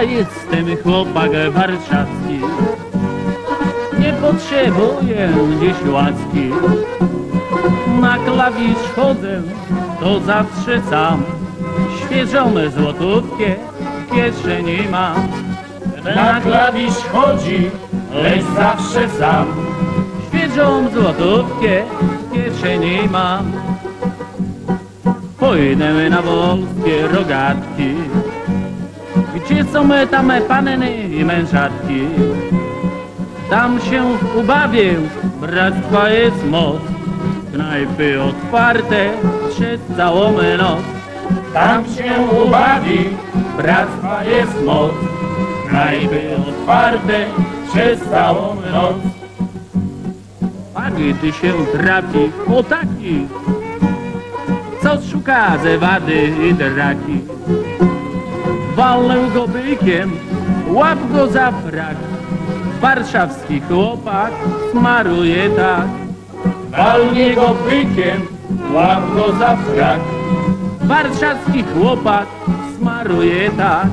jestem chłopak warszawski, nie potrzebuję dziś łaski. Na klawisz chodzę, to zawsze sam, świeżą złotówkę w kieszeni mam. Na klawisz chodzi, lecz zawsze sam, świeżą złotówkę w kieszeni mam. Pójdę na wolskie rogatki, gdzie są tam panny i mężatki. Tam się ubawię, bractwa jest moc, knajpy otwarte przez całą noc. tam się ubawi, bractwa jest moc, knajpy otwarte przez całą noc. A gdy się trafi o taki, co szuka zewady i draki, walnę go bykiem, łap go za frak, warszawski chłopak smaruje tak. Walnie go bykiem, łap go za frak, Warszawski chłopak smaruje tak.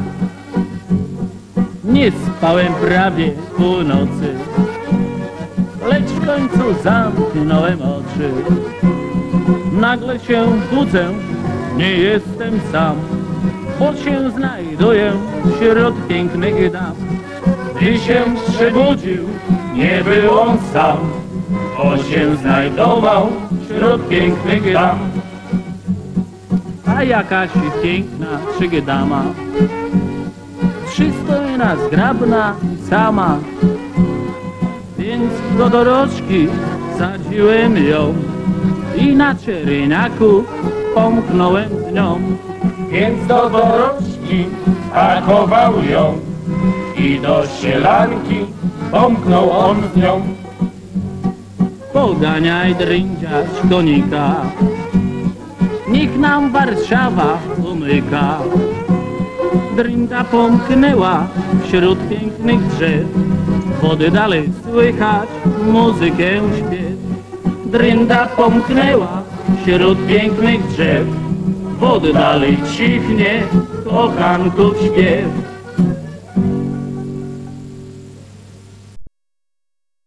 Nie spałem prawie północy, lecz w końcu zamknąłem oczy. Nagle się budzę, nie jestem sam, bo się znajduję wśród pięknych dam. gdy się przebudził, nie był on sam, bo się znajdował wśród pięknych dam. A jakaś piękna przygdama, przystojna, zgrabna i sama, więc do dorożki sadziłem ją i na czerniaku pomknąłem z nią. Więc do dorożki pakował ją i do sielanki pomknął on z nią. Poganiaj drędziarz konika, niech nam Warszawa umyka. Drynda pomknęła wśród pięknych drzew, wody dalej słychać muzykę, śpiew. Drynda pomknęła wśród pięknych drzew, wody dalej cichnie kochanków śpiew.